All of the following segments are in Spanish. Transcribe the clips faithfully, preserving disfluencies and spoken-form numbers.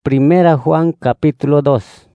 Primera Juan capítulo dos.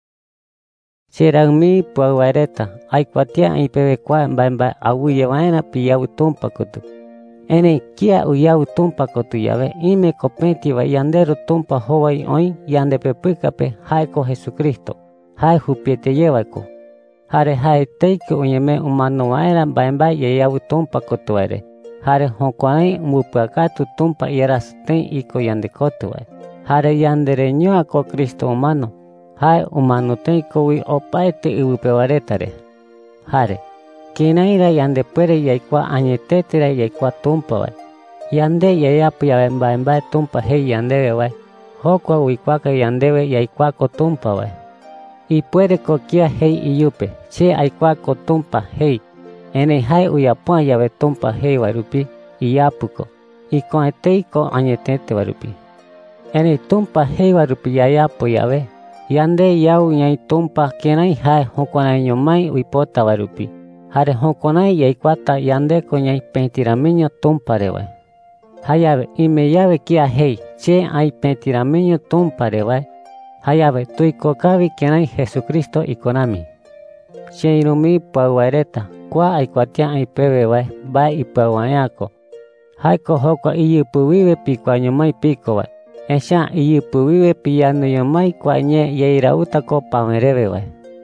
Cherangmi puawareta aikwatia ipewe kwa mbamba awuye waena piyawu tumpa kutu. Ene kia uyawu tumpa kutu yawe ime kopenti wa yanderu tumpa howai oi yande pepikape haiko Jesucristo. Hai hupiete yewako. Hare hai teike unyeme umano waena mbamba yayawu tumpa kutu ere. Hare hokwanai mupakatu tumpa yerasuten iko yande kotu wae. Hare yandere nyoa ko Kristo humano. Hai humano ten kowi opaete ibupewaretare. Hare. Kinaira yande puere yaikwa añetetera yaikwa tumpa wae. Yande yayapu yawe mbae mbae tumpa hei yandewe wae. Hokwa uikwaka yandewe yaikwako tumpa wae. Ipuere ko kia hei iyupe. Che aikwako tumpa hei. Ene hai uyapua yawe tumpa hei warupi. Iyapuko. Iko eteiko añetete warupi. Ene tumpa hei warupi yayapu yawe. Yande yau nyai tumpa kenai hai hokwanai nyomai uipota warupi. Hare hokwanai yaikwata yande ko nyai pentiramiño tumpa rewae. Hayawe ime yawe kia hei. Che ai pentiramiño tumpa rewae. Hayawe tuikokavi kenai Jesucristo ikonami. Che irumi pauareta. Kwa aikwatia aipewe wae. Bae ipauayako. Haiko hokwa iyupuwiwe pikwa nyomai piko wae. Esha iyupuwiwe piyano yomai kwa nye yeirauta ko pamerewe wae.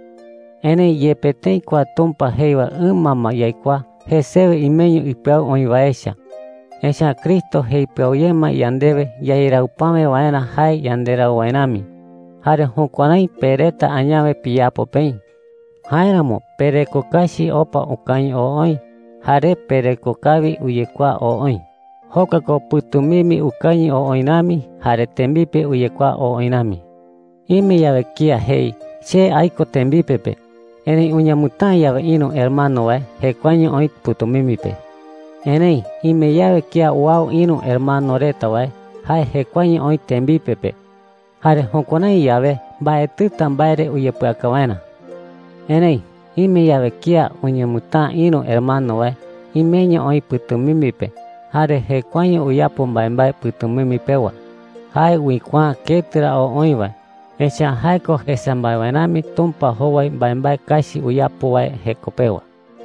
Ene yepetei kwa tumpa heiwa umama yaikwa hesewe imeño ipau oiwaesha. Esha Kristo heipau yema yandewe yairaupame waena hai yandera waenami. Hare hukwanai pereta añawe piyapo pei. Hairamo perekokashi opa ukañi ooi. Hare perekokavi uyekwa ooi. Hokako putumimi ukañi ooinami. Hare tembipe uyekwa ooinami. Ime yawe kia hei. Che aiko tembipepe. Ene uñamutan yawe ino hermano wae. Hekwañi oit putumimipe. Ene ime yawe kia uau ino hermano reta wae. Hai hekwañi oit tembipepe. Hare honkonai yawe. Bae tutan baere uyepuaka waena. Ene ime yawe kia uñamutan ino hermano wae. Imeño oit putumimipe. Hare hekwaño uyapo mbae mbae putumimi pewa. Hai wikwa ketira o oiwa. Echa haiko esa mbae waenami tumpa howai mbae mbae kashi uyapo wae heko pewa.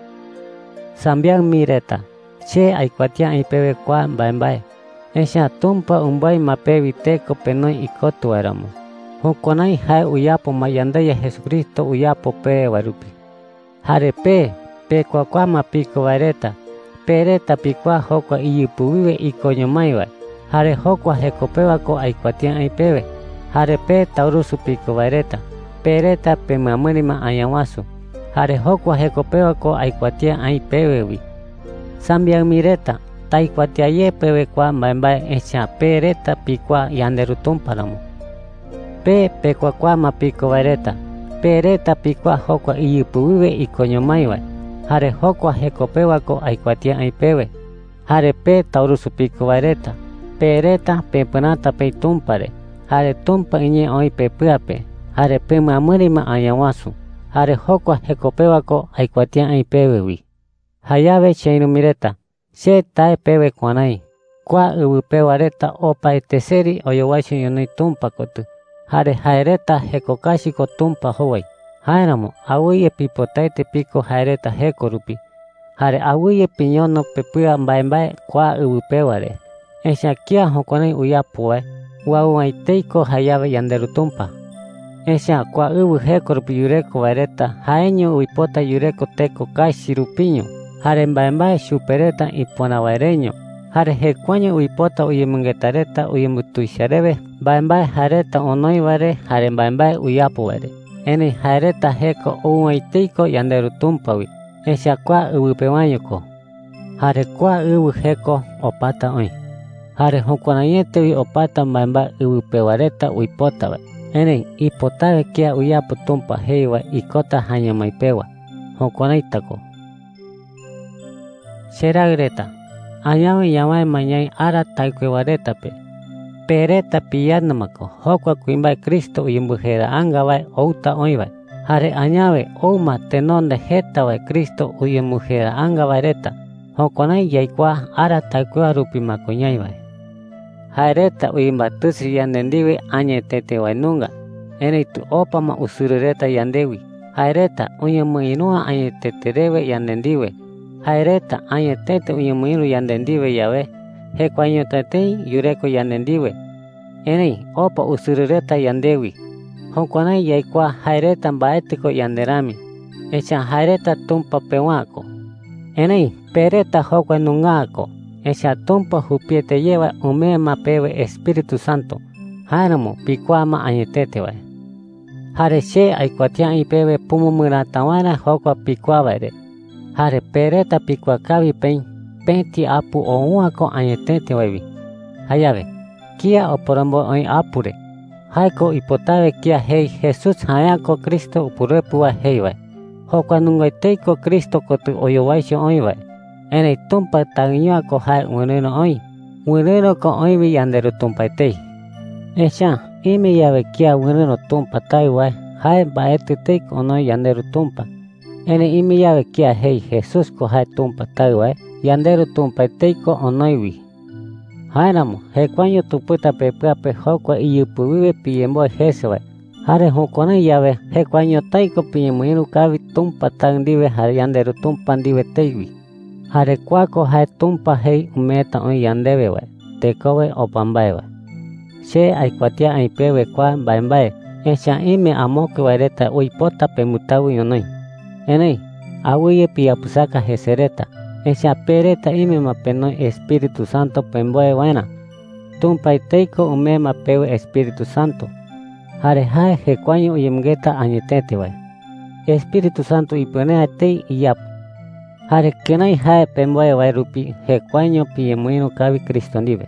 Sambiang mireta. Che aikwatia aipewe kwa mbae mbae. Echa tumpa umbai mapewi teko penoi ikotu eramu. Hukonai hai uyapo mayandaya Jesucristo uyapo pe warupi. Hare pe, pe kwa kwa mapiko wareta. Pereta pikwa hokwa iyupuwiwe iko nyomaiwa. Hare hokwa hekopewa ko aikwatia aipewe. Hare pe taurusu piko wareta. Pereta pe mamurima ayawasu. Hare hokwa hekopewa ko aikwatia aipewewi. Sambiang mireta. Taikwatia ye pewe kwa mbae echa pereta pikwa yanderu tumparamu. Pe pe kwa kwa mapiko wareta. Pereta pikwa hokwa iyupuwiwe iko nyomaiwa. Hare hokwa hekopewa ko aikwatia aipewe. Hare pe taurusu piko wareta. Pereta pe penata pe tumpare. Hare tumpa inye oi pe puape. Hare pe mamurima ayawasu. Hare hokwa hekopewa ko aikwatia aipewewi. Hayawe cheinu mireta. Che tae pewe kwanai. Kwa ubupe wareta opa eteseri oyowaishu yonoi tumpa kotu. Hare haereta hekokashi ko tumpa howai. Hairamo awuye pipotaite piko haereta hekorupi. Hare awuye piñono pepua mbae mbae kwa ubupeware. Esha kia hokonai uyapuwe. Wauai teiko hayawe yanderu tumpa. Esha kwa ubu hekorupi yureko wareta. Haeño uipota yureko teko kashi rupiño. Hare mbae mbae supereta ipona wareño. Hare hekwaño uipota uyemungetareta uyemutuisharebe. Mbae mbae hareta onoi ware. Hare mbae mbae uyapuware. Ene hareta heko uaiteiko yanderu tumpawi. Esha kwa ubupewañoko. Hare kwa ubu heko opata oi. Hare hokwanayete opata mbae mbae ubupewareta uipotawe. Ene ipotawe kia uyapo tumpa heiwa ikota hanyamaipewa. Hokwanaytako. Sheragreta. Ayawe yamae mañai ara taikwewaretape. Pereta piyanamako. Hokwa kuimbai Kristo uyumbujera angawae outa oiwae. Hare añawe ouma tenonde hetawae Kristo uyumbujera angawae reta. Hokwanai yaikwa ara taikwewa rupi makoñaiwae. Jaereta uimbatusi yandendive añetete wainunga. Eneitu opama usurureta yandewi. Jaereta uñamuinua añetete reve yandendive. Jaereta añetete uñamuinu yandendive yabe. Hekuañotatei yureko yandendive. Enei opa usurureta yandewi. Honkonai yaikua jaereta mbaetiko yanderami. Echa jaereta tumpa pewako. Enei pereta hokua nungako. Echa tumpa jupiete lleva umema pewe Espíritu Santo. Jaramo pikuama añetetewa. Jare she aikuatia ipewe pumumuratawara hokua pikuavaere. Jare pereta pikuakavi pein. Penti apu ouako añetetewavi. Hayave. Kia oporombo oi apure. Haiko ipotave kia hei Jesús hayako Cristo upurepuwa heiwa. Hokua nungoiteiko Cristo kotu oyowaisho oiwa. Enei tumpa tagiñoako hae ueneno oi. Ueneno ko oivi yanderu tumpaitei. Echa ime yave kia ueneno tumpa taiwa. Hae baetuteiko onoi yanderu tumpa. Enei ime yave kia hei Jesús ko hae tumpa taiwa. Yanderu tumpaiteiko onoiwi. Jaeramo hekuaño tuputa pepeape hokua iyupuvive piyemboe jesewa. Jare hokonai yave hekuaño taiko piyemuinu kavi tumpa tandive jare yanderu tumpa ndive teiwi. Jare kuako hae tumpa hei umeta on yandevewa. Tekowe opambaewa. She aikuatia aipewe kwa baembae. Echa ime amoke waireta uipota pemutawi yonoi. Enei awiye piyapusaka jesereta. Echa pereta ime mapenoi Espíritu Santo pemboe waena. Tumpaiteiko umema pewe Espíritu Santo. Jare hae hekuaño uyemgeta añetetewa. Espíritu Santo iponea tei iyap. Jare kenai hae pemboe wairupi hekuaño piyemuinu kavi Cristo ndive.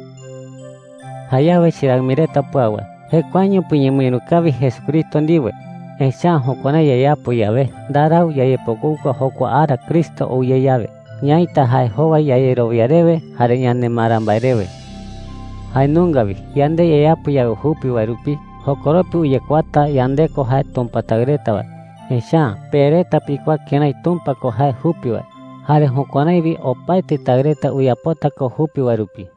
Hayawe shiragmireta puawa. Hekuaño piyemuinu kavi Jesucristo ndive. Echa hokona yayapo yabe. Darau yayepokuka hokua ara Cristo o yayabe. Ñaita hae hova yayeroviareve jare ñande marambaereve. Hae nungavi yande yayapo yabe hupi wairupi hokoropi uyekuata yandeko hae tumpatagretava. Echa pereta pikua kenai tumpako hae hupi wa. Jare hokonaivi opaite tagreta uyapotako hupi wairupi.